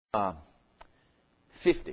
uh, 50.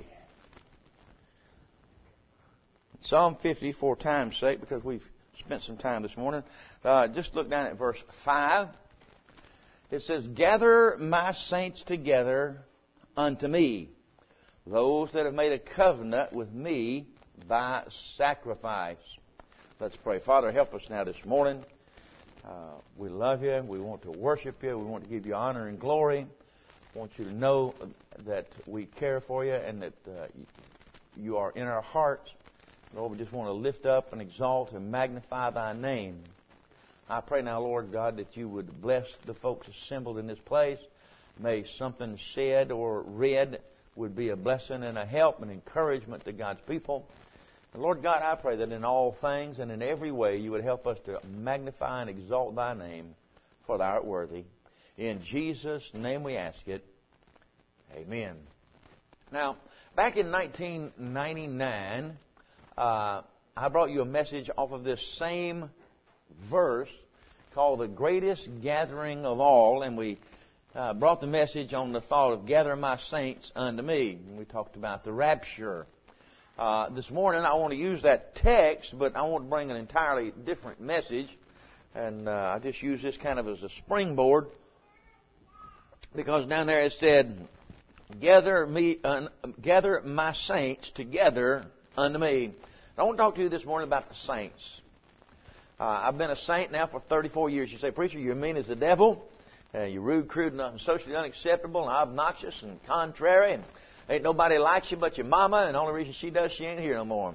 Psalm 50 for time's sake, because we've spent some time this morning. Just look down at verse 5. It says, "Gather my saints together unto me, those that have made a covenant with me by sacrifice." Let's pray. Father, help us now this morning. We love you. We want to worship you. We want to give you honor and glory. I want you to know that we care for you and that you are in our hearts. Lord, we just want to lift up and exalt and magnify thy name. I pray now, Lord God, that you would bless the folks assembled in this place. May something said or read would be a blessing and a help and encouragement to God's people. And Lord God, I pray that in all things and in every way you would help us to magnify and exalt thy name, for thou art worthy. In Jesus' name we ask it. Amen. Now, back in 1999, I brought you a message off of this same verse called "The Greatest Gathering of All," and we brought the message on the thought of "Gather my saints unto me." And we talked about the rapture. This morning I want to use that text, but I want to bring an entirely different message. And I just use this kind of as a springboard, because down there it said, gather my saints together unto me. I want to talk to you this morning about the saints. I've been a saint now for 34 years. You say, "Preacher, you're mean as the devil. You're rude, crude, and socially unacceptable, and obnoxious, and contrary, and ain't nobody likes you but your mama, and the only reason she does, she ain't here no more."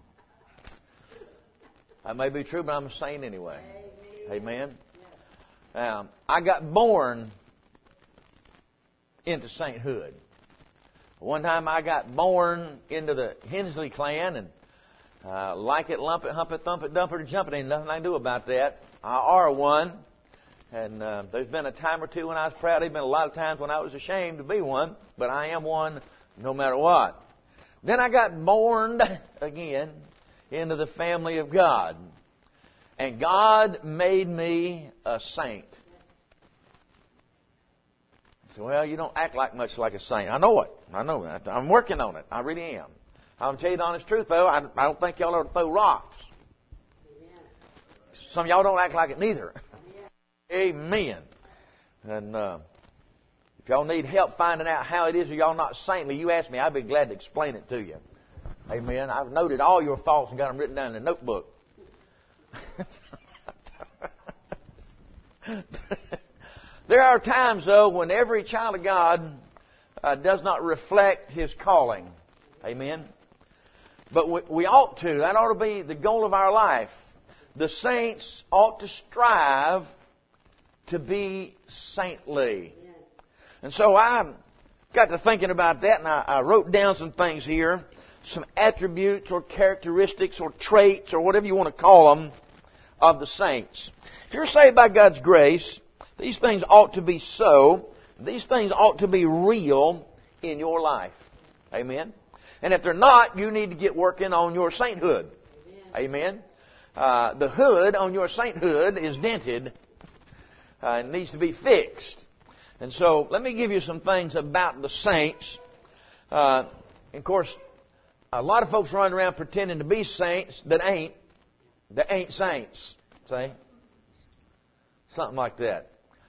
That may be true, but I'm a saint anyway. Amen. I got born into sainthood. One time I got born into the Hensley clan, and like it, lump it, hump it, thump it, dump it, or jump it. Ain't nothing I can do about that. I are one. And there's been a time or two when I was proud. There's been a lot of times when I was ashamed to be one. But I am one no matter what. Then I got born again into the family of God. And God made me a saint. So, well, you don't act like much like a saint. I know it. I know that. I'm working on it. I really am. I'm going to tell you the honest truth, though. I don't think y'all ought to throw rocks. Some of y'all don't act like it neither. Amen. And if y'all need help finding out how it is that y'all not saintly, you ask me. I'd be glad to explain it to you. Amen. I've noted all your faults and got them written down in a notebook. There are times, though, when every child of God does not reflect his calling. Amen. But we ought to. That ought to be the goal of our life. The saints ought to strive to be saintly. And so I got to thinking about that, and I wrote down some things here, some attributes or characteristics or traits or whatever you want to call them of the saints. If you're saved by God's grace, these things ought to be so. These things ought to be real in your life. Amen. And if they're not, you need to get working on your sainthood. Amen. The hood on your sainthood is dented. It needs to be fixed. And so, let me give you some things about the saints. Of course, a lot of folks run around pretending to be saints that ain't saints. See? Something like that.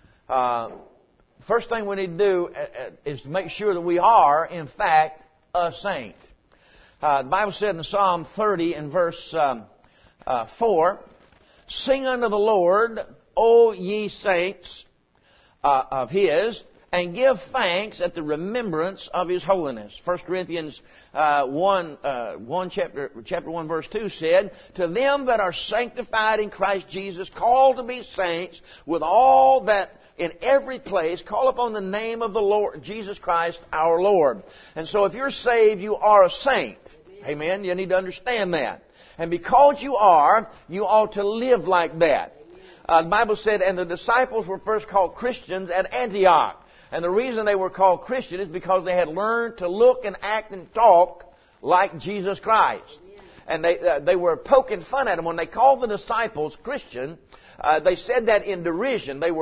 First thing we need to do is to make sure that we are, in fact, a saint. The Bible said in Psalm 30 and verse 4, "Sing unto the Lord, O ye saints of His, and give thanks at the remembrance of His holiness." 1 Corinthians 1 chapter 1 verse 2 said, "To them that are sanctified in Christ Jesus, called to be saints, with all that in every place call upon the name of the Lord Jesus Christ our Lord." And so if you're saved, you are a saint. Amen. You need to understand that. And because you are, you ought to live like that. The Bible said, "And the disciples were first called Christians at Antioch." And the reason they were called Christian is because they had learned to look and act and talk like Jesus Christ. And they were poking fun at them. When they called the disciples Christian, they said that in derision. They were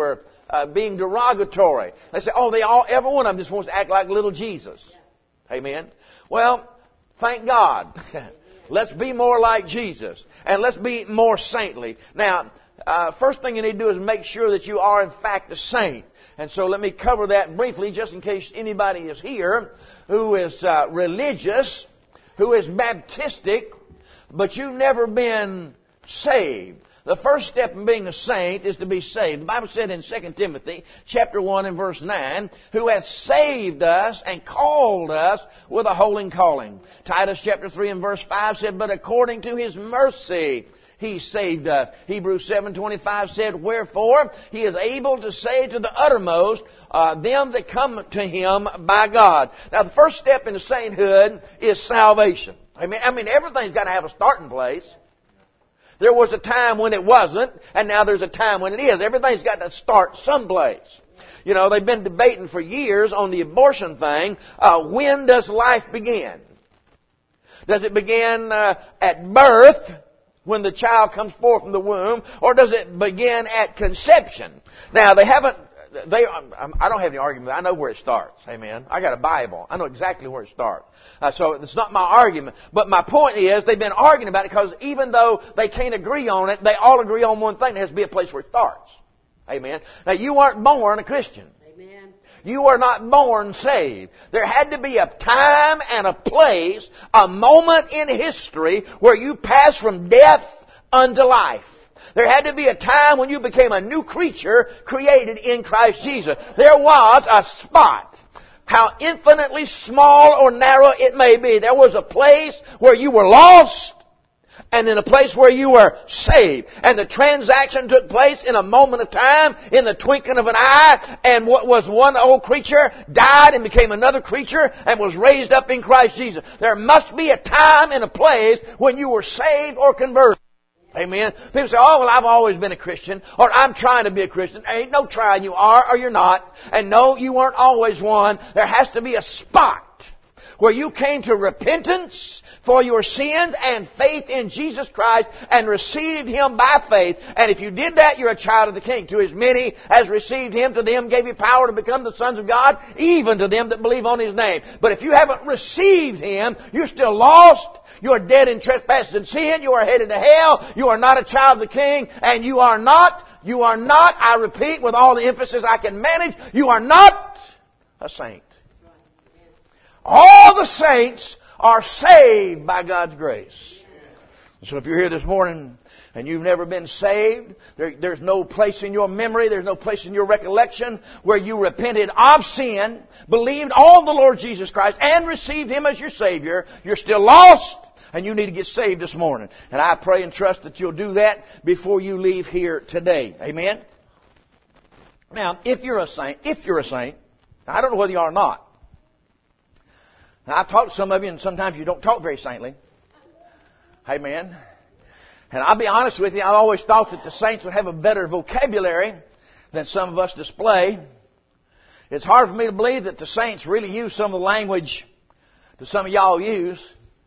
being derogatory. They say, oh, every one of them just wants to act like little Jesus. Amen. Well, thank God. Let's be more like Jesus. And let's be more saintly. Now, first thing you need to do is make sure that you are in fact a saint. And so let me cover that briefly just in case anybody is here who is religious, who is Baptistic, but you've never been saved. The first step in being a saint is to be saved. The Bible said in 2 Timothy chapter 1 and verse 9, who hath saved us and called us with a holy calling. Titus chapter 3 and verse 5 said, but according to His mercy He saved us. Hebrews 7:25 said, wherefore He is able to save to the uttermost them that come to Him by God. Now the first step into sainthood is salvation. I mean everything's got to have a starting place. There was a time when it wasn't, and now there's a time when it is. Everything's got to start someplace. You know, they've been debating for years on the abortion thing. When does life begin? Does it begin at birth, when the child comes forth from the womb, or does it begin at conception? Now, I don't have any argument. I know where it starts. Amen. I got a Bible. I know exactly where it starts. So it's not my argument. But my point is, they've been arguing about it because even though they can't agree on it, they all agree on one thing. There has to be a place where it starts. Amen. Now, you weren't born a Christian. Amen. You were not born saved. There had to be a time and a place, a moment in history where you passed from death unto life. There had to be a time when you became a new creature created in Christ Jesus. There was a spot, how infinitely small or narrow it may be. There was a place where you were lost and in a place where you were saved. And the transaction took place in a moment of time, in the twinkling of an eye, and what was one old creature died and became another creature and was raised up in Christ Jesus. There must be a time and a place when you were saved or converted. Amen. People say, oh, well, I've always been a Christian, or I'm trying to be a Christian. There ain't no trying. You are or you're not. And no, you weren't always one. There has to be a spot where you came to repentance for your sins and faith in Jesus Christ and received Him by faith. And if you did that, you're a child of the King. To as many as received Him, to them gave He power to become the sons of God, even to them that believe on His name. But if you haven't received Him, you're still lost. You are dead in trespasses and sin. You are headed to hell. You are not a child of the King. And you are not, I repeat with all the emphasis I can manage, you are not a saint. All the saints are saved by God's grace. So if you're here this morning and you've never been saved, there's no place in your memory, there's no place in your recollection where you repented of sin, believed on the Lord Jesus Christ, and received Him as your Savior, you're still lost. And you need to get saved this morning. And I pray and trust that you'll do that before you leave here today. Amen? Now, if you're a saint, I don't know whether you are or not. Now, I've talked to some of you, and sometimes you don't talk very saintly. Amen? And I'll be honest with you, I always thought that the saints would have a better vocabulary than some of us display. It's hard for me to believe that the saints really use some of the language that some of y'all use.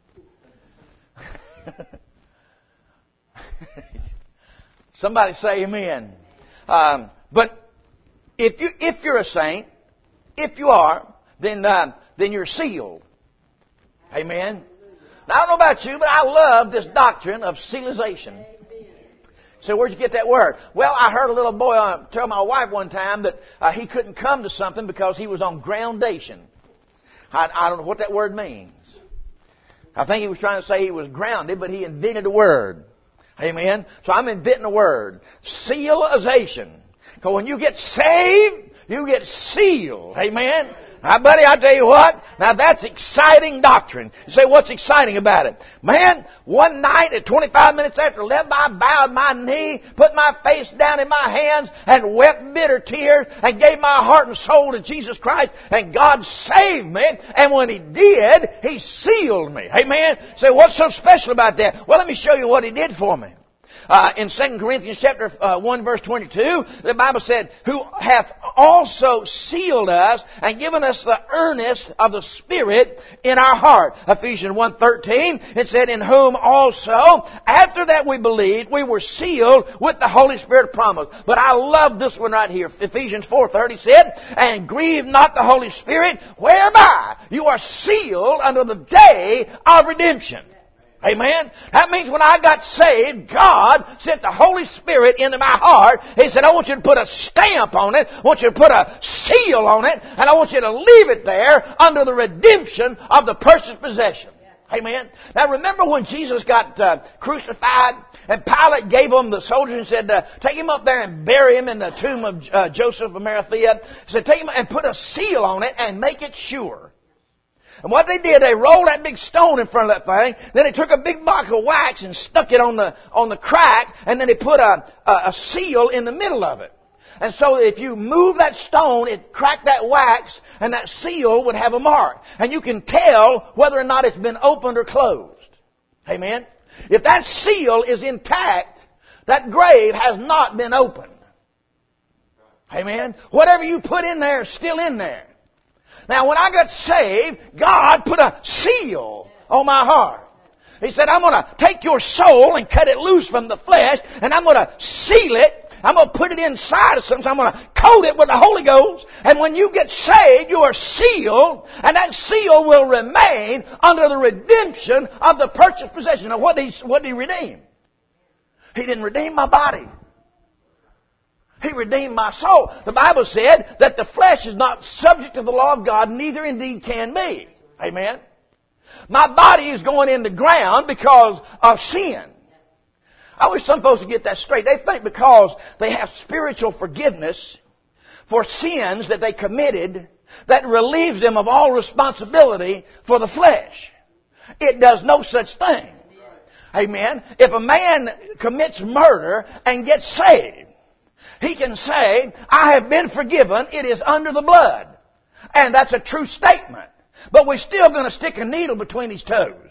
Somebody say amen. But if you're a saint, if you are, then you're sealed. Amen. Now I don't know about you, but I love this doctrine of sealization. So where'd you get that word? Well, I heard a little boy tell my wife one time that he couldn't come to something because he was on groundation. I don't know what that word means. I think he was trying to say he was grounded, but he invented a word. Amen. So I'm inventing a word. Sealization. Because when you get saved, you get sealed. Amen. Now, buddy, I tell you what. Now, that's exciting doctrine. You say, what's exciting about it? Man, one night at 25 minutes after 11, I bowed my knee, put my face down in my hands, and wept bitter tears, and gave my heart and soul to Jesus Christ, and God saved me. And when He did, He sealed me. Amen. Say, what's so special about that? Well, let me show you what He did for me. In 2 Corinthians chapter 1 verse 22, the Bible said, who hath also sealed us and given us the earnest of the Spirit in our heart. Ephesians 1:13, it said, in whom also, after that we believed, we were sealed with the Holy Spirit promise. But I love this one right here. Ephesians 4:30 said, and grieve not the Holy Spirit, whereby you are sealed unto the day of redemption. Amen. That means when I got saved, God sent the Holy Spirit into my heart. He said, I want you to put a stamp on it. I want you to put a seal on it. And I want you to leave it there under the redemption of the purchased possession. Amen. Now remember when Jesus got crucified and Pilate gave him the soldiers and said, take him up there and bury him in the tomb of Joseph of Arimathea. He said, take him and put a seal on it and make it sure. And what they did, they rolled that big stone in front of that thing. Then they took a big box of wax and stuck it on the crack. And then they put a seal in the middle of it. And so if you move that stone, it cracked that wax, and that seal would have a mark. And you can tell whether or not it's been opened or closed. Amen? If that seal is intact, that grave has not been opened. Amen? Whatever you put in there is still in there. Now, when I got saved, God put a seal on my heart. He said, I'm going to take your soul and cut it loose from the flesh, and I'm going to seal it. I'm going to put it inside of something. I'm going to coat it with the Holy Ghost. And when you get saved, you are sealed, and that seal will remain under the redemption of the purchased possession. Now, what did he redeem? He didn't redeem my body. He redeemed my soul. The Bible said that the flesh is not subject to the law of God, neither indeed can be. Amen? My body is going in the ground because of sin. I wish some folks would get that straight. They think because they have spiritual forgiveness for sins that they committed, that relieves them of all responsibility for the flesh. It does no such thing. Amen? If a man commits murder and gets saved, he can say, I have been forgiven. It is under the blood. And that's a true statement. But we're still going to stick a needle between his toes.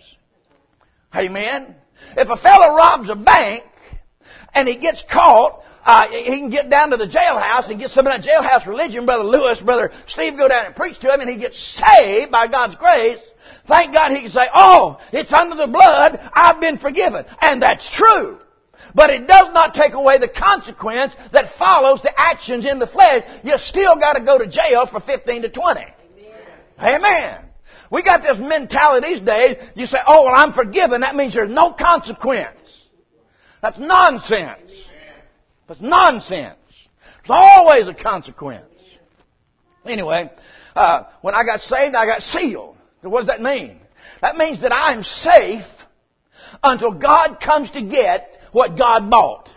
Amen? If a fellow robs a bank and he gets caught, he can get down to the jailhouse and get some of that jailhouse religion. Brother Lewis, Brother Steve go down and preach to him, and he gets saved by God's grace. Thank God he can say, oh, it's under the blood. I've been forgiven. And that's true. But it does not take away the consequence that follows the actions in the flesh. You still got to go to jail for 15 to 20. Amen. We got this mentality these days. You say, oh, well, I'm forgiven. That means there's no consequence. That's nonsense. That's nonsense. There's always a consequence. Anyway, when I got saved, I got sealed. So what does that mean? That means that I'm safe until God comes to get what God bought.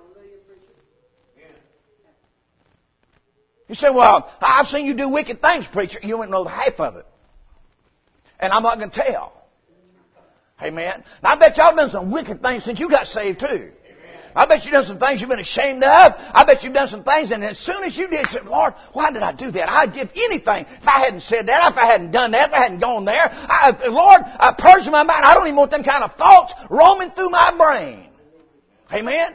You say, well, I've seen you do wicked things, preacher. You wouldn't know the half of it. And I'm not going to tell. Amen. Now, I bet y'all done some wicked things since you got saved too. I bet you done some things you've been ashamed of. I bet you've done some things, and as soon as you did, you said, Lord, why did I do that? I'd give anything if I hadn't said that, if I hadn't done that, if I hadn't gone there. Lord, purge my mind. I don't even want them kind of thoughts roaming through my brain. Amen?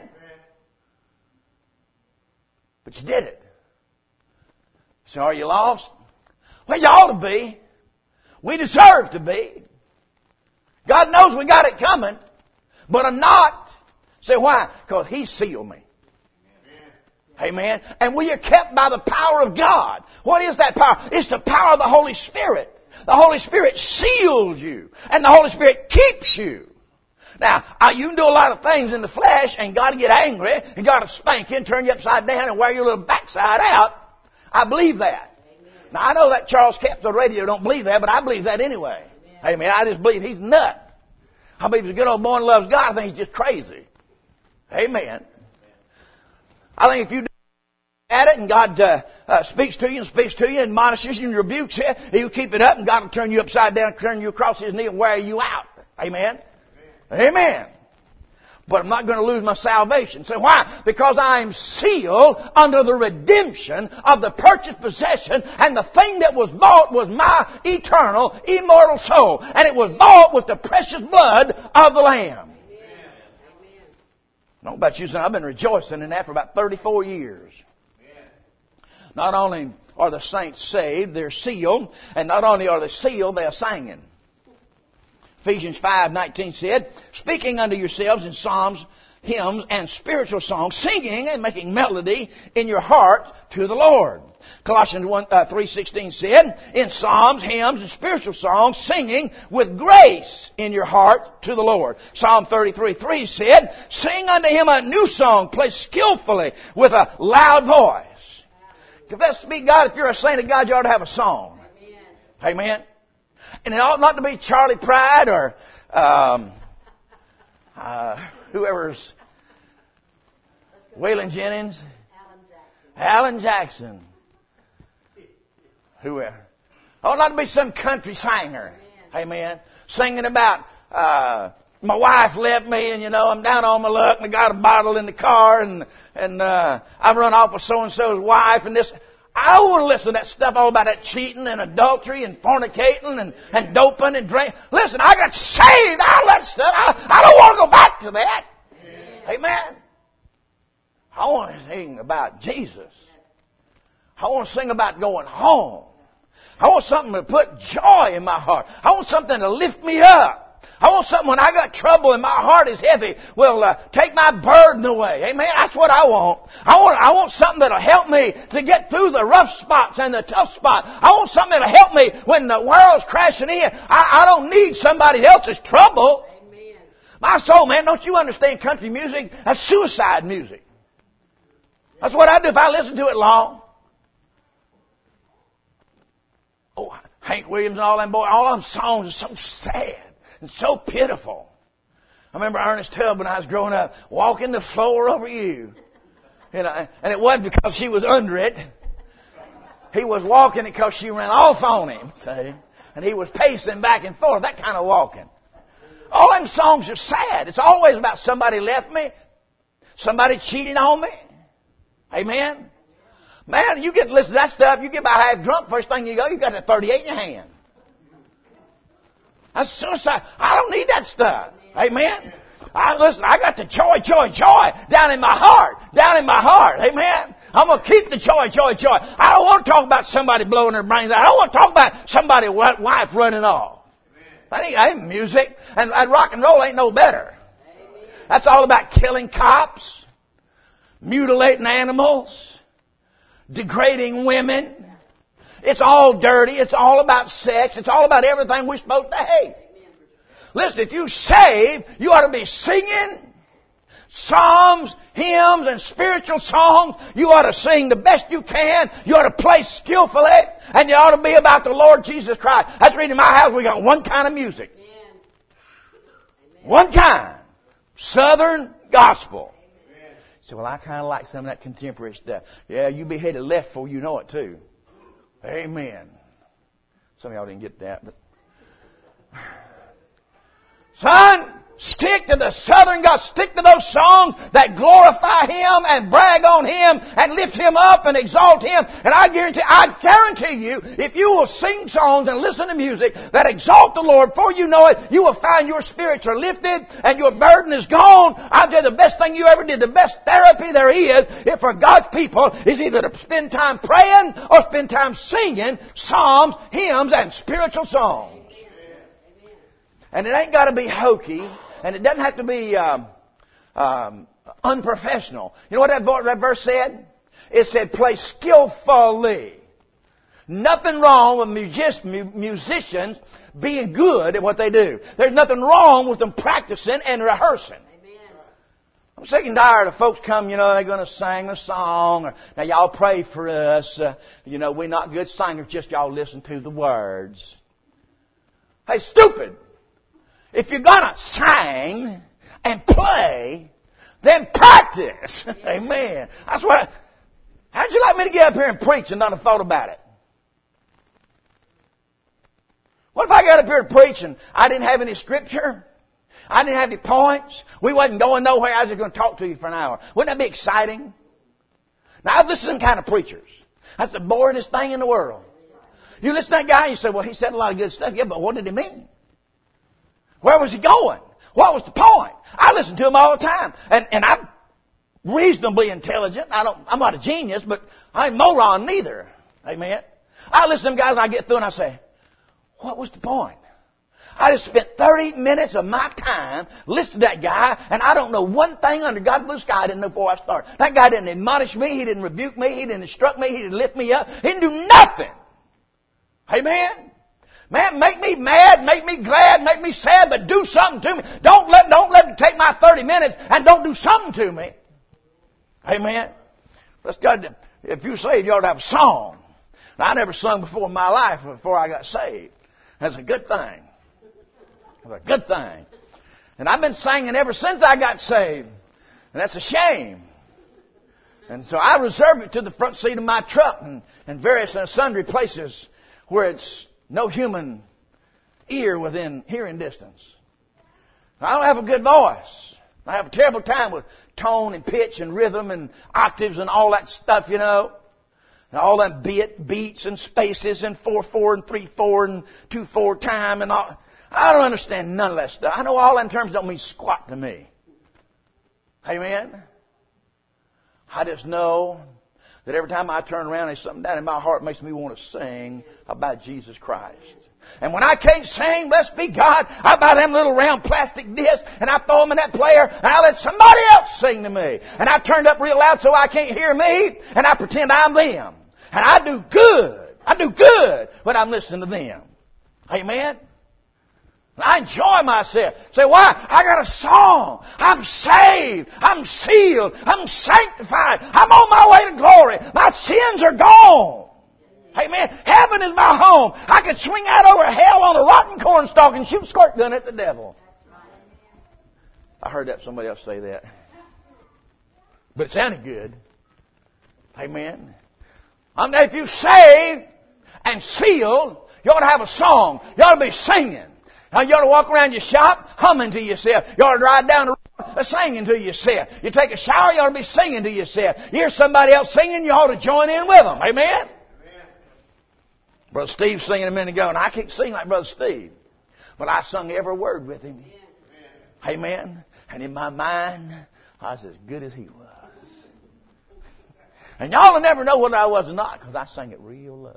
But you did it. So are you lost? Well, you ought to be. We deserve to be. God knows we got it coming, but I'm not. Say, why? Because He sealed me. Amen. And we are kept by the power of God. What is that power? It's the power of the Holy Spirit. The Holy Spirit seals you. And the Holy Spirit keeps you. Now, you can do a lot of things in the flesh, and God will get angry, and God will spank you and turn you upside down and wear your little backside out. I believe that. Now, I know that Charles Capps on the radio don't believe that, but I believe that anyway. Amen. I just believe he's nut. I believe he's a good old boy and loves God. I think he's just crazy. Amen. I think if you do at it and God speaks to you and admonishes you and rebukes you, He'll keep it up, and God will turn you upside down, turn you across His knee and wear you out. Amen. Amen. But I'm not going to lose my salvation. So why? Because I am sealed under the redemption of the purchased possession, and the thing that was bought was my eternal, immortal soul. And it was bought with the precious blood of the Lamb. I don't know about you, son. I've been rejoicing in that for about 34 years. Not only are the saints saved, they're sealed. And not only are they sealed, they are singing. Ephesians 5:19 said, speaking unto yourselves in psalms, hymns, and spiritual songs, singing and making melody in your heart to the Lord. Colossians 3:16 said, in psalms, hymns, and spiritual songs, singing with grace in your heart to the Lord. Psalm 33:3 said, sing unto Him a new song, played skillfully with a loud voice. Confess to be God, if you're a saint of God, you ought to have a song. Amen. Amen. And it ought not to be Charlie Pride or whoever's Waylon Jennings, Alan Jackson, whoever. Ought not to be some country singer. Amen. Singing about my wife left me, and I'm down on my luck, and I got a bottle in the car, and I've run off with so and so's wife, and this. I don't want to listen to that stuff all about that cheating and adultery and fornicating and doping and drink. Listen, I got saved, all that stuff. I don't want to go back to that. Amen. I want to sing about Jesus. I want to sing about going home. I want something to put joy in my heart. I want something to lift me up. I want something when I got trouble and my heart is heavy, take my burden away. Amen. That's what I want. I want something that'll help me to get through the rough spots and the tough spots. I want something that'll help me when the world's crashing in. I don't need somebody else's trouble. Amen. My soul, man, don't you understand country music? That's suicide music. That's what I do if I listen to it long. Oh, Hank Williams and all them boys, all them songs are so sad. It's so pitiful. I remember Ernest Tubb when I was growing up, walking the floor over you. And it wasn't because she was under it. He was walking it because she ran off on him, see? And he was pacing back and forth, that kind of walking. All them songs are sad. It's always about somebody left me, somebody cheating on me. Amen? Man, you get to listen to that stuff, you get about half drunk, first thing you go, you got a 38 in your hand. That's suicide. I don't need that stuff. Amen. Listen, I got the joy down in my heart. Down in my heart. Amen. I'm going to keep the joy. I don't want to talk about somebody blowing their brains out. I don't want to talk about somebody's wife running off. That ain't music. And rock and roll ain't no better. That's all about killing cops, mutilating animals, degrading women. It's all dirty. It's all about sex. It's all about everything we're supposed to hate. Listen, if you save, you ought to be singing psalms, hymns, and spiritual songs. You ought to sing the best you can. You ought to play skillfully. And you ought to be about the Lord Jesus Christ. That's the reason in my house we got one kind of music. One kind. Southern gospel. You say, well, I kind of like some of that contemporary stuff. Yeah, you be headed left before you know it too. Amen. Some of y'all didn't get that, but son, stick to the Southern God. Stick to those songs that glorify Him and brag on Him and lift Him up and exalt Him. And I guarantee you, if you will sing songs and listen to music that exalt the Lord, before you know it, you will find your spirits are lifted and your burden is gone. I'll tell you, the best thing you ever did, the best therapy there is for God's people is either to spend time praying or spend time singing psalms, hymns, and spiritual songs. And it ain't got to be hokey, and it doesn't have to be unprofessional. You know what that verse said? It said, play skillfully. Nothing wrong with musicians being good at what they do. There's nothing wrong with them practicing and rehearsing. I'm sick and tired of folks come, they're going to sing a song. Or, now, y'all pray for us. We're not good singers, just y'all listen to the words. Hey, stupid! If you're going to sing and play, then practice. Amen. That's what. How'd you like me to get up here and preach and not have thought about it? What if I got up here to preach and I didn't have any scripture? I didn't have any points. We wasn't going nowhere. I was just going to talk to you for an hour. Wouldn't that be exciting? Now, I've listened to them kind of preachers. That's the boringest thing in the world. You listen to that guy and you say, well, he said a lot of good stuff. Yeah, but what did he mean? Where was he going? What was the point? I listen to them all the time. And I'm reasonably intelligent. I'm not a genius, but I ain't moron neither. Amen. I listen to them guys and I get through and I say, what was the point? I just spent 30 minutes of my time listening to that guy, and I don't know one thing under God's blue sky I didn't know before I started. That guy didn't admonish me. He didn't rebuke me. He didn't instruct me. He didn't lift me up. He didn't do nothing. Amen? Man, make me mad, make me glad, make me sad, but do something to me. Don't let it take my 30 minutes and don't do something to me. Amen? Let's God, if you're saved, you ought to have a song. Now, I never sung before in my life before I got saved. That's a good thing. That's a good thing. And I've been singing ever since I got saved. And that's a shame. And so I reserve it to the front seat of my truck and various and sundry places where it's no human ear within hearing distance. I don't have a good voice. I have a terrible time with tone and pitch and rhythm and octaves and all that stuff, you know. And all them beats and spaces and 4/4 and 3/4 and 2/4 time and all. I don't understand none of that stuff. I know all them terms don't mean squat to me. Amen? I just know that every time I turn around, there's something down in my heart that makes me want to sing about Jesus Christ. And when I can't sing, blessed be God, I buy them little round plastic discs and I throw them in that player and I let somebody else sing to me. And I turn it up real loud so I can't hear me and I pretend I'm them. And I do good. I do good when I'm listening to them. Amen? I enjoy myself. Say, why? I got a song. I'm saved. I'm sealed. I'm sanctified. I'm on my way to glory. My sins are gone. Amen. Heaven is my home. I could swing out over hell on a rotten cornstalk and shoot a squirt gun at the devil. I heard that somebody else say that. But it sounded good. Amen. If you're saved and sealed, you ought to have a song. You ought to be singing. Now, you ought to walk around your shop humming to yourself. You ought to ride down the road singing to yourself. You take a shower, you ought to be singing to yourself. You hear somebody else singing, you ought to join in with them. Amen? Amen. Brother Steve singing a minute ago, and I can't sing like Brother Steve. But I sung every word with him. Amen. Amen. And in my mind, I was as good as he was. And y'all will never know whether I was or not because I sang it real low.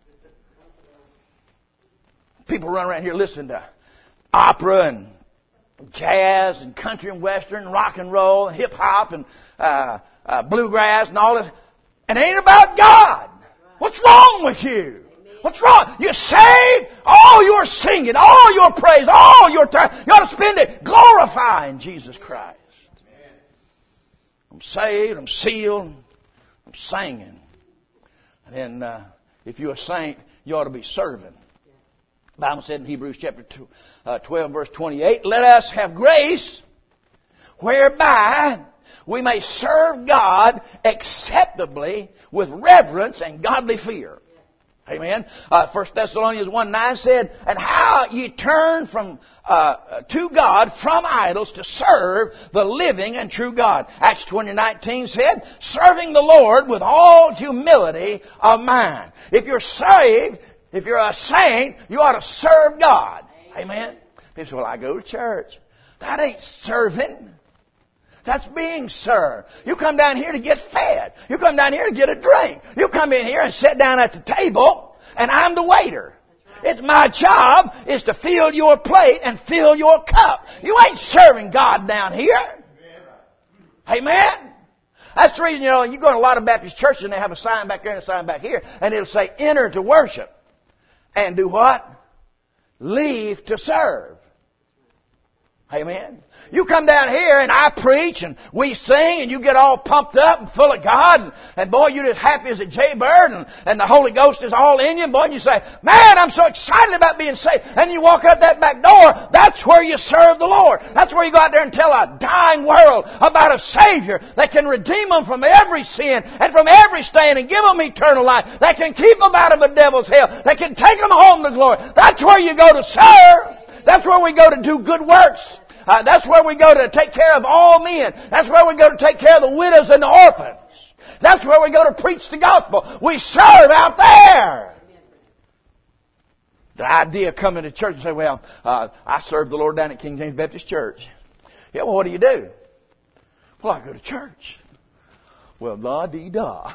People run around here listening to opera and jazz and country and western and rock and roll and hip hop and bluegrass and all this. And it ain't about God. What's wrong with you? What's wrong? You're saved. All your singing, all your praise, all your time. You ought to spend it glorifying Jesus Christ. I'm saved. I'm sealed. I'm singing. And then if you're a saint, you ought to be serving. The Bible said in Hebrews chapter 12, verse 28, let us have grace whereby we may serve God acceptably with reverence and godly fear. Amen. 1 Thessalonians 1:9 said, and how ye turn from to God from idols to serve the living and true God. Acts 20:19 said, serving the Lord with all humility of mind. If you're saved, if you're a saint, you ought to serve God. Amen. People say, well, I go to church. That ain't serving. That's being served. You come down here to get fed. You come down here to get a drink. You come in here and sit down at the table, and I'm the waiter. It's my job is to fill your plate and fill your cup. You ain't serving God down here. Amen? That's the reason, you go to a lot of Baptist churches and they have a sign back there and a sign back here, and it'll say, enter to worship. And do what? Leave to serve. Amen. You come down here and I preach and we sing and you get all pumped up and full of God and boy, you're as happy as a jaybird and the Holy Ghost is all in you. And boy, and you say, man, I'm so excited about being saved. And you walk out that back door, that's where you serve the Lord. That's where you go out there and tell a dying world about a Savior that can redeem them from every sin and from every stain and give them eternal life. That can keep them out of the devil's hell. That can take them home to glory. That's where you go to serve. That's where we go to do good works. That's where we go to take care of all men. That's where we go to take care of the widows and the orphans. That's where we go to preach the gospel. We serve out there. The idea of coming to church and say, well, I serve the Lord down at King James Baptist Church. Yeah, well, what do? Well, I go to church. Well, la-dee-da.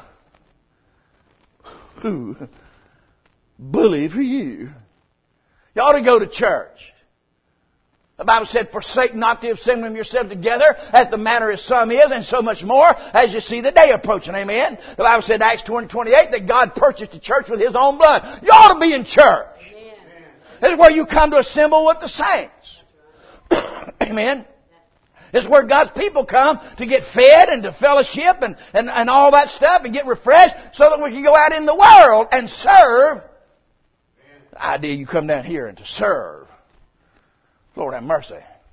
Who? Bully for you. You ought to go to church. The Bible said, forsake not the assembling of yourselves together, as the manner of some is, and so much more, as you see the day approaching. Amen. The Bible said, Acts 20:28, that God purchased the church with His own blood. You ought to be in church. Amen. This is where you come to assemble with the saints. Amen. This is where God's people come to get fed and to fellowship and all that stuff and get refreshed so that we can go out in the world and serve. The idea you come down here and to serve. Lord have mercy.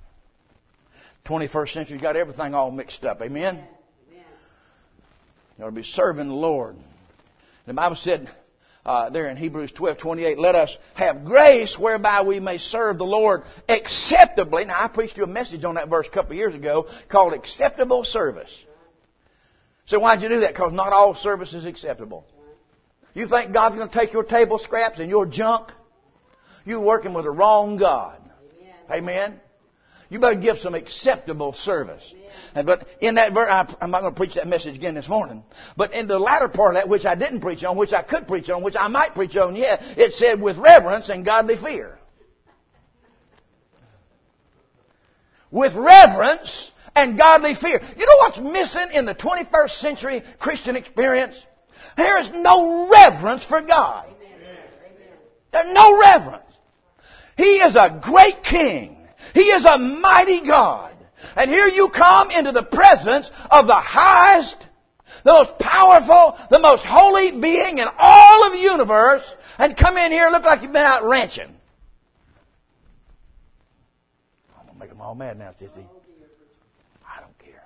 21st century, got everything all mixed up. Amen? You ought to be serving the Lord. The Bible said there in Hebrews 12:28, let us have grace whereby we may serve the Lord acceptably. Now, I preached you a message on that verse a couple of years ago called acceptable service. So why'd you do that? Because not all service is acceptable. You think God's going to take your table scraps and your junk? You're working with the wrong God. Amen. You better give some acceptable service. But in that verse, I'm not going to preach that message again this morning. But in the latter part of that, which I didn't preach on, which I could preach on, which I might preach on yet, it said with reverence and godly fear. With reverence and godly fear. You know what's missing in the 21st century Christian experience? There is no reverence for God. There's no reverence. He is a great King. He is a mighty God. And here you come into the presence of the highest, the most powerful, the most holy being in all of the universe, and come in here and look like you've been out ranching. I'm going to make them all mad now, sissy. I don't care.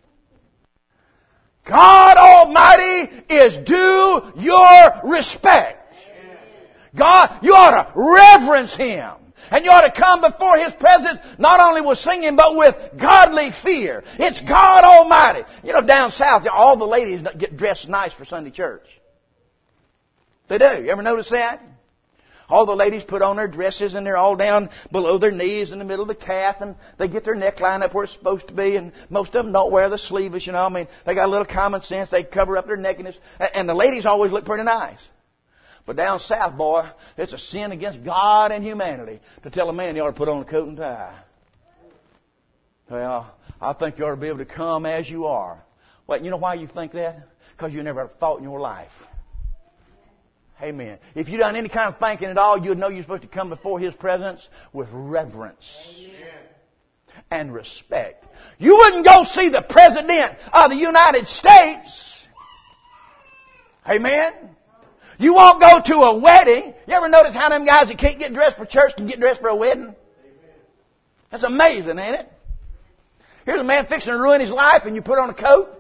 God Almighty is due your respect. God, you ought to reverence Him. And you ought to come before His presence not only with singing, but with godly fear. It's God Almighty. You know, down south, all the ladies get dressed nice for Sunday church. They do. You ever notice that? All the ladies put on their dresses and they're all down below their knees in the middle of the calf, and they get their neckline up where it's supposed to be, and most of them don't wear the sleeveless, you know. I mean, they got a little common sense. They cover up their nakedness. And the ladies always look pretty nice. But down south, boy, it's a sin against God and humanity to tell a man you ought to put on a coat and tie. Well, I think you ought to be able to come as you are. Well, you know why you think that? Because you never thought in your life. Amen. If you'd done any kind of thinking at all, you'd know you're supposed to come before His presence with reverence. Amen. And respect. You wouldn't go see the President of the United States. Amen. You won't go to a wedding. You ever notice how them guys that can't get dressed for church can get dressed for a wedding? That's amazing, ain't it? Here's a man fixing to ruin his life and you put on a coat.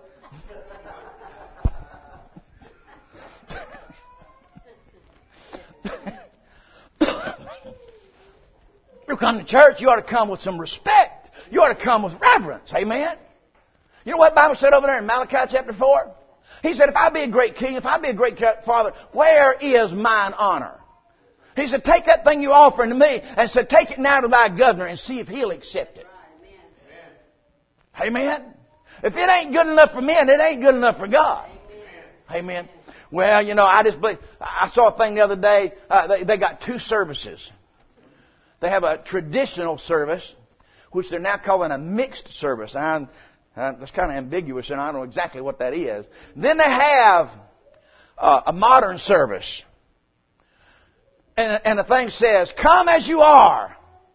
You come to church, you ought to come with some respect. You ought to come with reverence. Amen? You know what the Bible said over there in Malachi chapter 4? He said, if I be a great king, if I be a great father, where is mine honor? He said, take that thing you're offering to me and said, take it now to thy governor and see if he'll accept it. Amen. Amen. If it ain't good enough for men, it ain't good enough for God. Amen. Amen. Well, you know, I saw a thing the other day. They got two services. They have a traditional service, which they're now calling a mixed service. That's kind of ambiguous, and I don't know exactly what that is. Then they have a modern service. And the thing says, come as you are.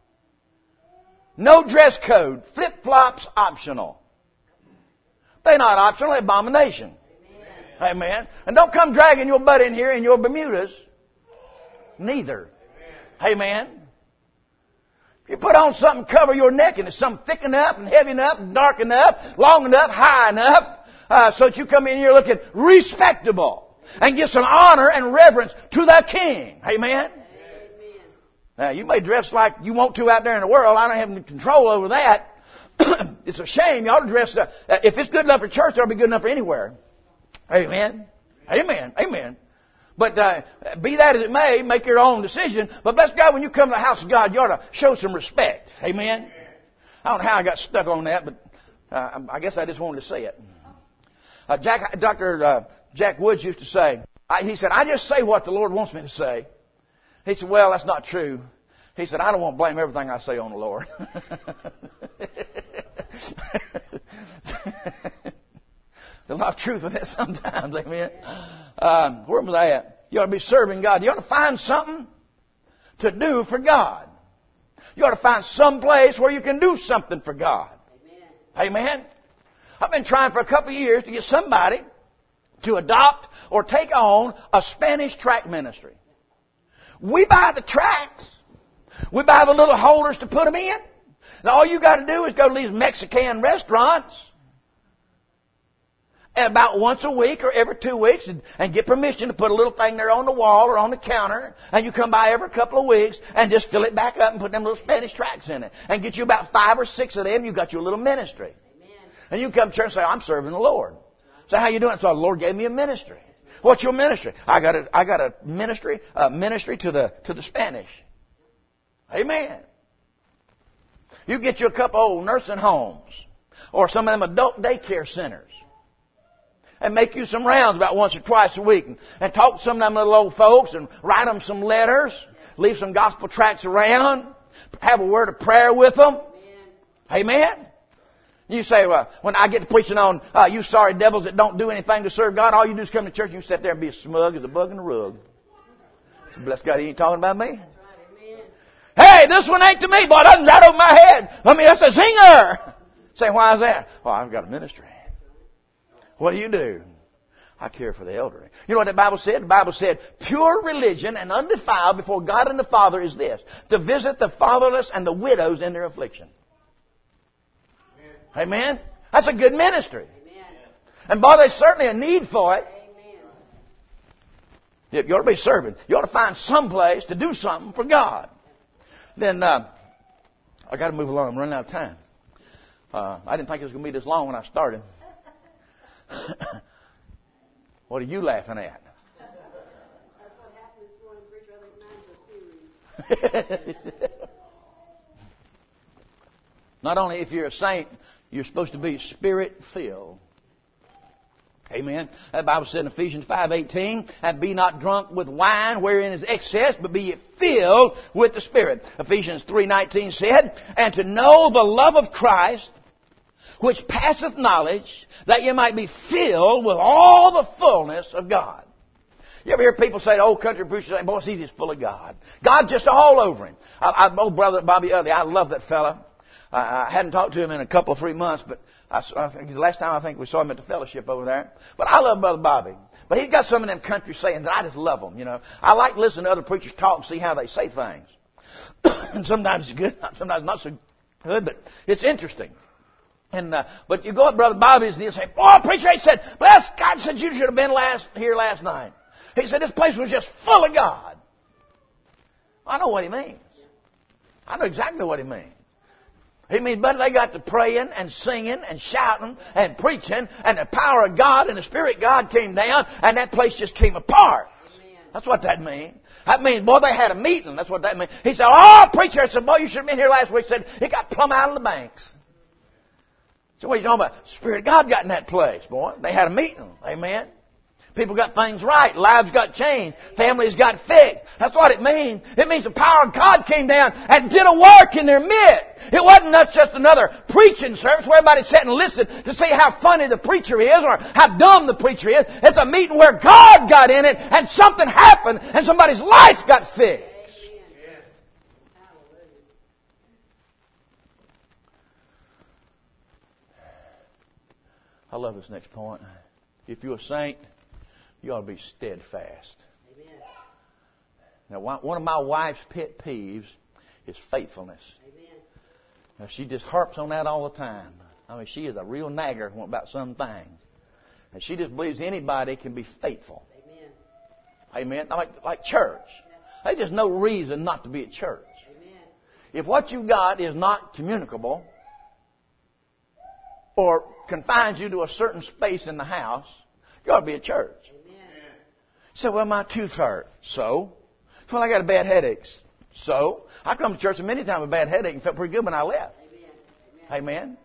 No dress code. Flip-flops optional. They're not optional, they're abomination. Amen. Amen. And don't come dragging your butt in here in your Bermudas. Neither. Amen. If you put on something cover your neck and it's something thick enough and heavy enough and dark enough, long enough, high enough, so that you come in here looking respectable and give some honor and reverence to the King. Amen? Amen. Now, you may dress like you want to out there in the world. I don't have any control over that. It's a shame. You ought to dress. If it's good enough for church, it'll be good enough for anywhere. Amen? Amen. Amen. But be that as it may, make your own decision. But bless God, when you come to the house of God, you ought to show some respect. Amen? I don't know how I got stuck on that, but I guess I just wanted to say it. Dr. Jack Woods used to say, he said, I just say what the Lord wants me to say. He said, well, that's not true. He said, I don't want to blame everything I say on the Lord. There's a lot of truth in that sometimes, amen. Where was I at? You ought to be serving God. You ought to find something to do for God. You ought to find some place where you can do something for God. Amen. Amen. I've been trying for a couple of years to get somebody to adopt or take on a Spanish tract ministry. We buy the tracts. We buy the little holders to put them in. And all you got to do is go to these Mexican restaurants and about once a week or every 2 weeks and get permission to put a little thing there on the wall or on the counter. And you come by every couple of weeks and just fill it back up and put them little Spanish tracts in it. And get you about 5 or 6 of them. You got your little ministry. Amen. And you come to church and say, I'm serving the Lord. Say, how you doing? So the Lord gave me a ministry. What's your ministry? I got a ministry to the Spanish. Amen. You get you a couple old nursing homes or some of them adult daycare centers and make you some rounds about once or twice a week and talk to some of them little old folks and write them some letters, leave some gospel tracts around, have a word of prayer with them. Amen. You say, well, when I get to preaching on you sorry devils that don't do anything to serve God, all you do is come to church and you sit there and be as smug as a bug in the rug. So bless God, he ain't talking about me. Hey, this one ain't to me, boy. It doesn't right over my head. I mean, that's a zinger. Say, why is that? Well, I've got a ministry. What do? I care for the elderly. You know what the Bible said? The Bible said, pure religion and undefiled before God and the Father is this, to visit the fatherless and the widows in their affliction. Amen? That's a good ministry. Amen. And boy, there's certainly a need for it. Amen. You ought to be serving. You ought to find some place to do something for God. Then, I got to move along. I'm running out of time. I didn't think it was going to be this long when I started. What are you laughing at? That's what happened this morning, preacher. I think mine's a series. Not only if you're a saint, you're supposed to be Spirit-filled. Amen. That Bible said in Ephesians 5:18, and be not drunk with wine wherein is excess, but be ye filled with the Spirit. Ephesians 3:19 said, and to know the love of Christ, which passeth knowledge, that ye might be filled with all the fullness of God. You ever hear people say, the old country preachers say, boy, he's just full of God. God just all over him. Old brother Bobby Utley, I love that fella. I hadn't talked to him in a couple, 3 months, but I think the last time I think we saw him at the fellowship over there. But I love Brother Bobby. But he's got some of them country sayings that I just love them, you know. I like listening to other preachers talk and see how they say things. And sometimes it's good, sometimes not so good, but it's interesting. And but you go up Brother Bobby's and he'll say, "Oh, preacher," he said, "bless God, said you should have been here last night." He said, "This place was just full of God." I know what he means. I know exactly what he means. He means, but they got to praying and singing and shouting and preaching, and the power of God and the Spirit of God came down, and that place just came apart. Amen. That's what that means. That means, boy, they had a meeting. That's what that means. He said, "Oh, preacher," I said, "boy, you should have been here last week." He said, "It got plumb out of the banks." So what are you talking about? The Spirit of God got in that place, boy. They had a meeting. Amen. People got things right. Lives got changed. Families got fixed. That's what it means. It means the power of God came down and did a work in their midst. It wasn't just another preaching service where everybody sat and listened to see how funny the preacher is or how dumb the preacher is. It's a meeting where God got in it and something happened and somebody's life got fixed. I love this next point. If you're a saint, you ought to be steadfast. Amen. Now, one of my wife's pet peeves is faithfulness. Amen. Now, she just harps on that all the time. I mean, she is a real nagger about some things. And she just believes anybody can be faithful. Amen. Amen. Like church. There's just no reason not to be at church. Amen. If what you got is not communicable or confines you to a certain space in the house, you ought to be at church. Amen. So, well, my tooth hurt. So? Well, I got a bad headache. So? I come to church many times with a bad headache and felt pretty good when I left. Amen.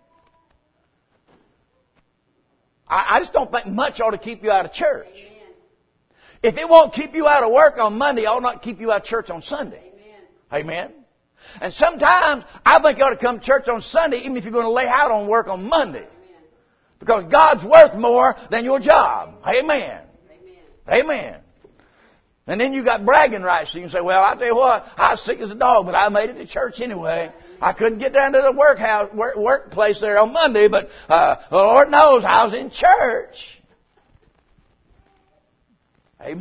I just don't think much ought to keep you out of church. If it won't keep you out of work on Monday, it ought not keep you out of church on Sunday. Amen. And sometimes I think you ought to come to church on Sunday even if you're going to lay out on work on Monday. Because God's worth more than your job. Amen. Amen. And then you got bragging rights. So you can say, well, I'll tell you what, I was sick as a dog, but I made it to church anyway. I couldn't get down to the workplace there on Monday, but the Lord knows I was in church. Amen.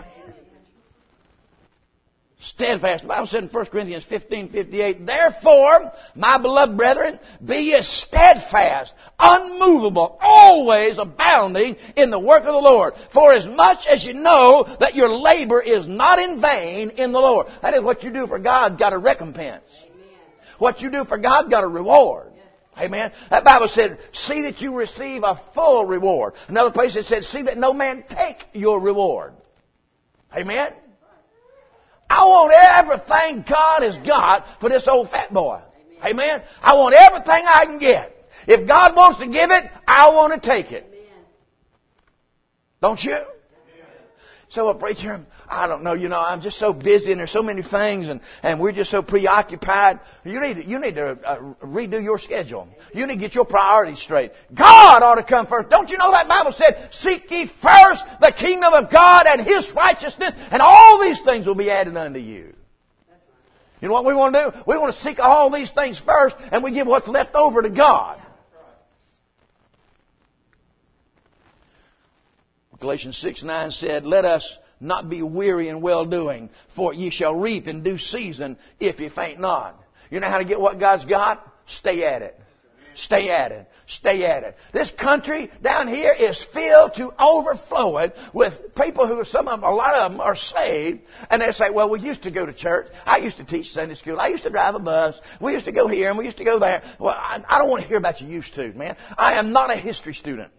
Steadfast. The Bible said in 1 Corinthians 15:58, therefore, my beloved brethren, be ye steadfast, unmovable, always abounding in the work of the Lord. For as much as you know that your labor is not in vain in the Lord. That is, what you do for God got a recompense. Amen. What you do for God got a reward. Amen. That Bible said, see that you receive a full reward. Another place it said, see that no man take your reward. Amen. I want everything God has got for this old fat boy. Amen. I want everything I can get. If God wants to give it, I want to take it. Don't you? So, preacher, I don't know, I'm just so busy and there's so many things and we're just so preoccupied. You need to redo your schedule. You need to get your priorities straight. God ought to come first. Don't you know that Bible said, seek ye first the kingdom of God and His righteousness, and all these things will be added unto you. You know what we want to do? We want to seek all these things first, and we give what's left over to God. Galatians 6:9 said, let us not be weary in well-doing, for ye shall reap in due season if ye faint not. You know how to get what God's got? Stay at it. Stay at it. Stay at it. This country down here is filled to overflowing with people who, a lot of them are saved, and they say, well, we used to go to church. I used to teach Sunday school. I used to drive a bus. We used to go here and we used to go there. Well, I don't want to hear about you used to, man. I am not a history student.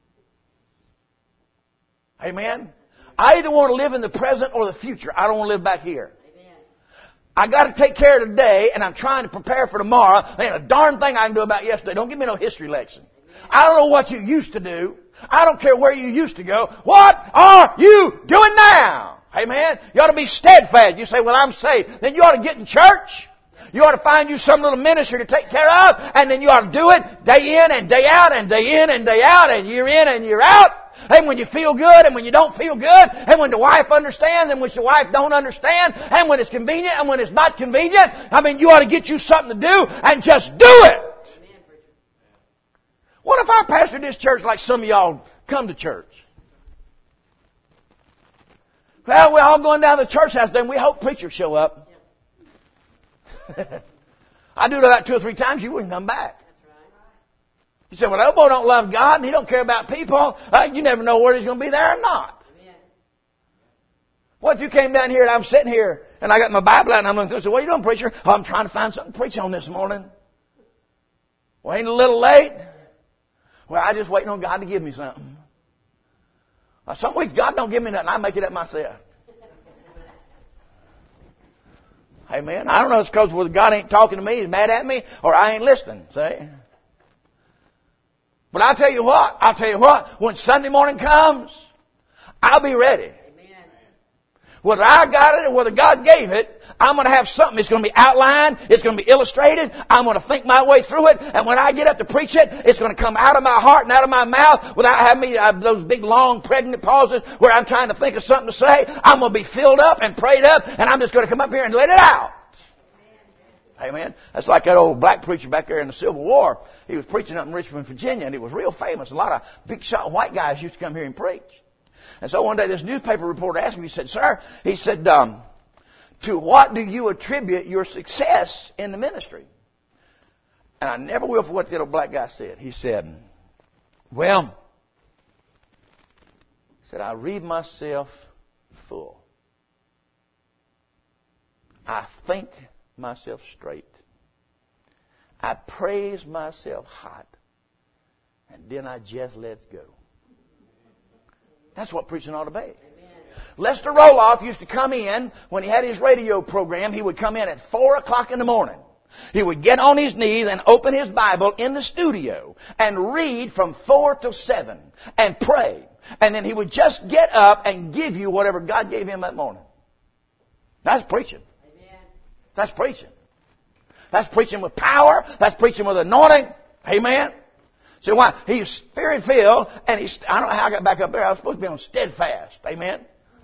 Amen. I either want to live in the present or the future. I don't want to live back here. Amen. I got to take care of today, and I'm trying to prepare for tomorrow. There ain't a darn thing I can do about yesterday. Don't give me no history lesson. Amen. I don't know what you used to do. I don't care where you used to go. What are you doing now? Amen. You ought to be steadfast. You say, well, I'm saved. Then you ought to get in church. You ought to find you some little ministry to take care of, and then you ought to do it day in and day out and day in and day out and year in and year out. And when you feel good and when you don't feel good, and when the wife understands and when the wife don't understand, and when it's convenient and when it's not convenient, you ought to get you something to do and just do it. What if I pastored this church like some of y'all come to church? Well, we're all going down to the church house, then we hope preachers show up. I do that 2 or 3 times, you wouldn't come back. You say, well, that boy don't love God and he don't care about people. You never know whether he's going to be there or not. Amen. What if you came down here and I'm sitting here and I got my Bible out and I'm going to say, what are you doing, preacher? Oh, I'm trying to find something to preach on this morning. Well, ain't it a little late? Well, I'm just waiting on God to give me something. Some weeks God don't give me nothing. I make it up myself. Amen. I don't know if it's because God ain't talking to me, He's mad at me, or I ain't listening. See? But I'll tell you what, when Sunday morning comes, I'll be ready. Amen. Whether I got it or whether God gave it, I'm going to have something. It's going to be outlined. It's going to be illustrated. I'm going to think my way through it. And when I get up to preach it, it's going to come out of my heart and out of my mouth without having me those big, long, pregnant pauses where I'm trying to think of something to say. I'm going to be filled up and prayed up, and I'm just going to come up here and let it out. Amen. That's like that old black preacher back there in the Civil War. He was preaching up in Richmond, Virginia, and he was real famous. A lot of big shot white guys used to come here and preach. And so one day this newspaper reporter asked him, he said, sir, to what do you attribute your success in the ministry? And I never will forget what the old black guy said. He said, I read myself full. I think myself straight. I praise myself hot. And then I just let go. That's what preaching ought to be. Amen. Lester Roloff used to come in, when he had his radio program, he would come in at 4 o'clock in the morning. He would get on his knees and open his Bible in the studio and read from 4 till 7 and pray. And then he would just get up and give you whatever God gave him that morning. That's preaching. Amen. That's preaching. That's preaching with power. That's preaching with anointing. Amen. See why? He's Spirit-filled, and I don't know how I got back up there. I was supposed to be on steadfast. Amen.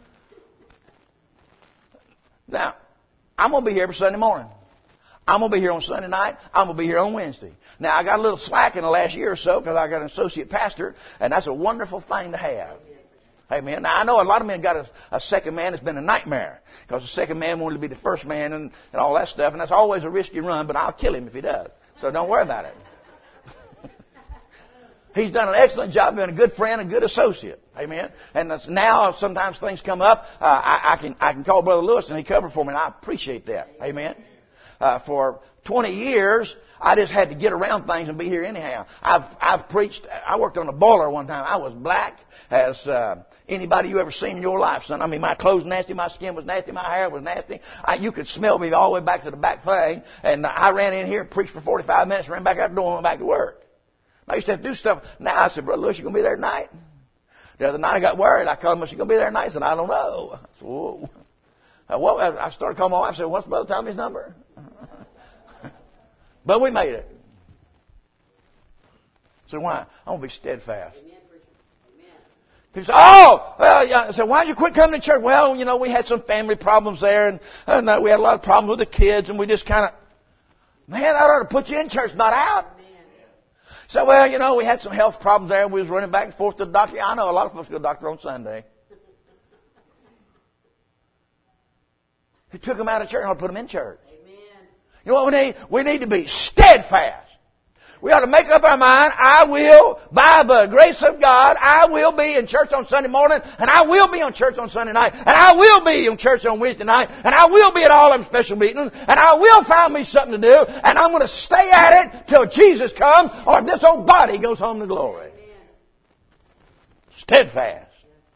Now, I'm going to be here for Sunday morning. I'm going to be here on Sunday night. I'm going to be here on Wednesday. Now, I got a little slack in the last year or so because I got an associate pastor, and that's a wonderful thing to have. Amen. Now, I know a lot of men got a second man that's been a nightmare because the second man wanted to be the first man and all that stuff, and that's always a risky run, but I'll kill him if he does. So don't worry about it. He's done an excellent job being a good friend and good associate. Amen. And now sometimes things come up. I can call Brother Lewis and he covers for me, and I appreciate that. Amen. For 20 years, I just had to get around things and be here anyhow. I've preached. I worked on a boiler one time. I was black as anybody you ever seen in your life, son. I mean, my clothes nasty, my skin was nasty, my hair was nasty. You could smell me all the way back to the back thing. And I ran in here, preached for 45 minutes, ran back out the door, and went back to work. I used to have to do stuff. Now I said, Brother Lewis, you going to be there tonight? The other night I got worried. I called him, you going to be there tonight? He said, I don't know. I said, whoa. I started calling my wife. I said, what's Brother Tommy's number? But we made it. So why? I'm going to be steadfast. People say, oh, well, yeah. I said, why did you quit coming to church? Well, you know, we had some family problems there, and we had a lot of problems with the kids, and we just kind of, man, that ought to put you in church, not out. So, well, you know, we had some health problems there. We was running back and forth to the doctor. I know a lot of folks go to the doctor on Sunday. He took them out of church and ought to put them in church. Amen. You know what we need? We need to be steadfast. We ought to make up our mind, I will, by the grace of God, I will be in church on Sunday morning, and I will be on church on Sunday night, and I will be in church on Wednesday night, and I will be at all them special meetings, and I will find me something to do, and I'm going to stay at it till Jesus comes, or this old body goes home to glory. Steadfast.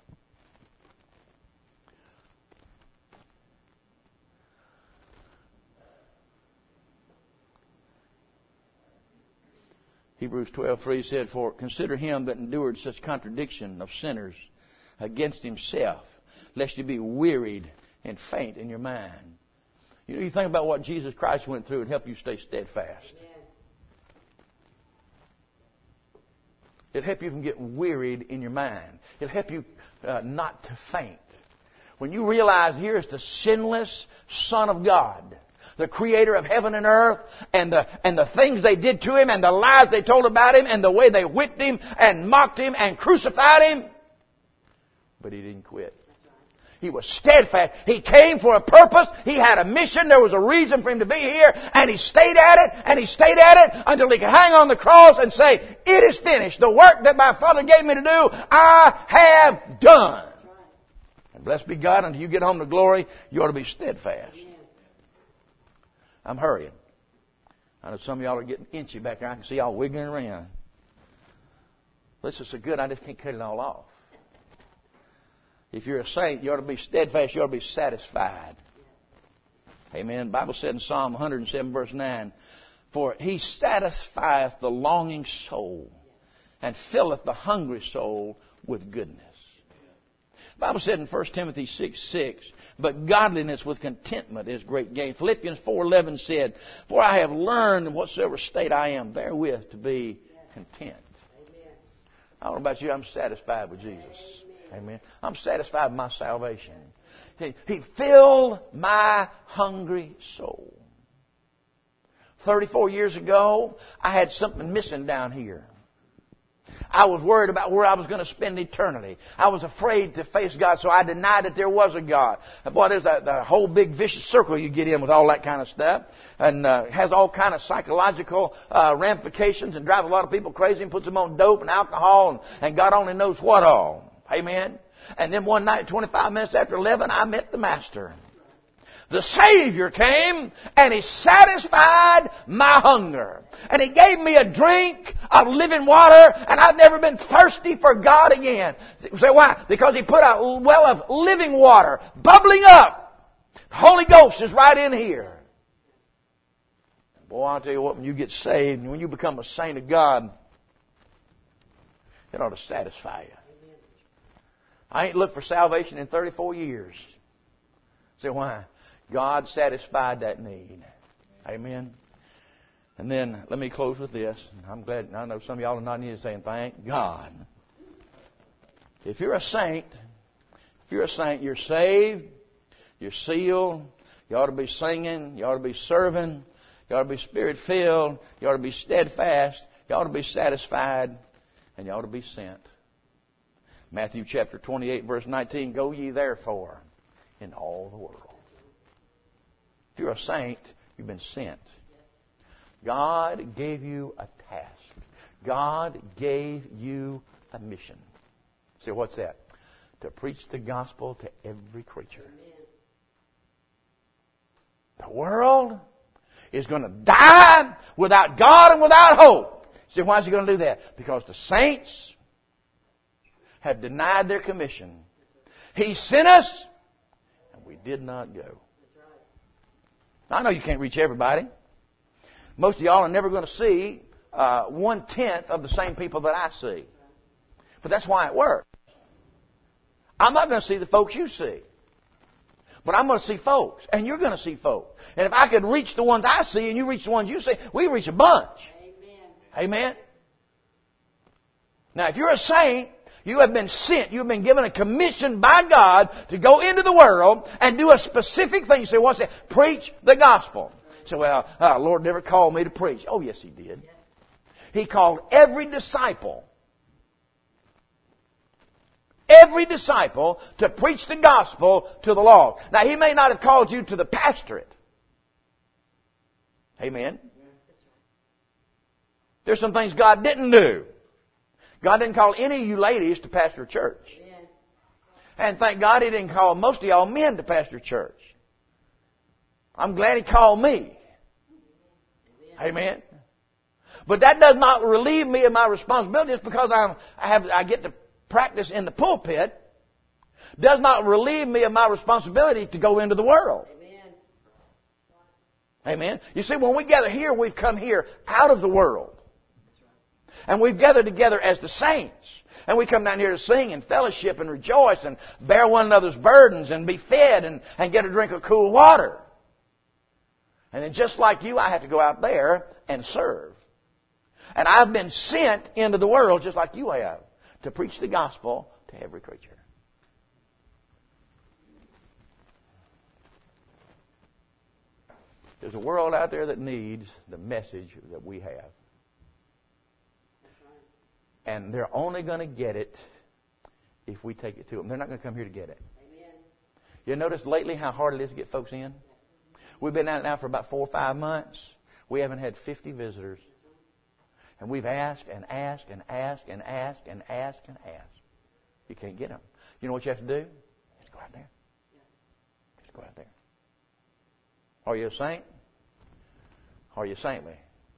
Hebrews 12:3 said, for consider him that endured such contradiction of sinners against himself, lest you be wearied and faint in your mind. You know, you think about what Jesus Christ went through and help you stay steadfast. It'll help you from getting wearied in your mind. It'll help you not to faint. When you realize here is the sinless Son of God, the creator of heaven and earth, and the things they did to him, and the lies they told about him, and the way they whipped him, and mocked him, and crucified him. But he didn't quit. He was steadfast. He came for a purpose. He had a mission. There was a reason for him to be here. And he stayed at it, and he stayed at it until he could hang on the cross and say, it is finished. The work that my Father gave me to do, I have done. And blessed be God, until you get home to glory, you ought to be steadfast. I'm hurrying. I know some of y'all are getting itchy back there. I can see y'all wiggling around. This is so good, I just can't cut it all off. If you're a saint, you ought to be steadfast. You ought to be satisfied. Amen. The Bible said in Psalm 107, verse 9, for he satisfieth the longing soul and filleth the hungry soul with goodness. The Bible said in 1 Timothy 6:6, but godliness with contentment is great gain. Philippians 4:11 said, for I have learned in whatsoever state I am therewith to be content. Amen. I don't know about you, I'm satisfied with Jesus. Amen. I'm satisfied with my salvation. He filled my hungry soul. 34 years ago, I had something missing down here. I was worried about where I was going to spend eternity. I was afraid to face God, so I denied that there was a God. What is that? The whole big vicious circle you get in with all that kind of stuff. And has all kind of psychological ramifications and drives a lot of people crazy and puts them on dope and alcohol and God only knows what all. Amen. And then one night, 25 minutes after 11, I met the Master. The Savior came and He satisfied my hunger. And He gave me a drink of living water, and I've never been thirsty for God again. Say why? Because He put a well of living water bubbling up. The Holy Ghost is right in here. Boy, I'll tell you what, when you get saved, and when you become a saint of God, it ought to satisfy you. I ain't looked for salvation in 34 years. Say why? God satisfied that need. Amen. And then let me close with this. I'm glad. I know some of y'all are not even saying, "Thank God." If you're a saint, you're saved. You're sealed. You ought to be singing. You ought to be serving. You ought to be Spirit-filled. You ought to be steadfast. You ought to be satisfied. And you ought to be sent. Matthew chapter 28, verse 19. Go ye therefore in all the world. If you're a saint, you've been sent. God gave you a task. God gave you a mission. See, what's that? To preach the gospel to every creature. The world is going to die without God and without hope. See, why is He going to do that? Because the saints have denied their commission. He sent us, and we did not go. I know you can't reach everybody. Most of y'all are never going to see 1/10 of the same people that I see. But that's why it works. I'm not going to see the folks you see. But I'm going to see folks. And you're going to see folks. And if I could reach the ones I see and you reach the ones you see, we reach a bunch. Amen. Now, if you're a saint, you have been sent. You have been given a commission by God to go into the world and do a specific thing. You say, what's that? Preach the gospel. You say, well, Lord never called me to preach. Oh, yes, He did. He called every disciple to preach the gospel to the lost. Now, He may not have called you to the pastorate. Amen. There's some things God didn't do. God didn't call any of you ladies to pastor a church. And thank God He didn't call most of y'all men to pastor a church. I'm glad He called me. Amen. But that does not relieve me of my responsibility. Just because I get to practice in the pulpit does not relieve me of my responsibility to go into the world. Amen. You see, when we gather here, we've come here out of the world. And we've gathered together as the saints. And we come down here to sing and fellowship and rejoice and bear one another's burdens and be fed and get a drink of cool water. And then just like you, I have to go out there and serve. And I've been sent into the world just like you have to preach the gospel to every creature. There's a world out there that needs the message that we have. And they're only going to get it if we take it to them. They're not going to come here to get it. Amen. You notice lately how hard it is to get folks in? We've been at it now for about 4 or 5 months. We haven't had 50 visitors. And we've asked and asked and asked and asked and asked and asked. You can't get them. You know what you have to do? Just go out there. Just go out there. Are you a saint? Are you saintly?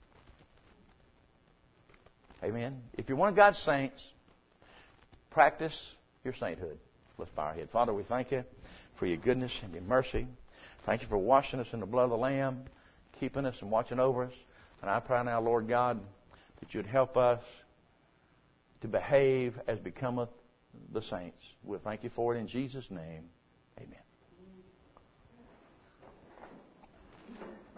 Amen. If you're one of God's saints, practice your sainthood. Let's bow our head. Father, we thank You for Your goodness and Your mercy. Thank You for washing us in the blood of the Lamb, keeping us and watching over us. And I pray now, Lord God, that You'd help us to behave as becometh the saints. We'll thank You for it in Jesus' name. Amen.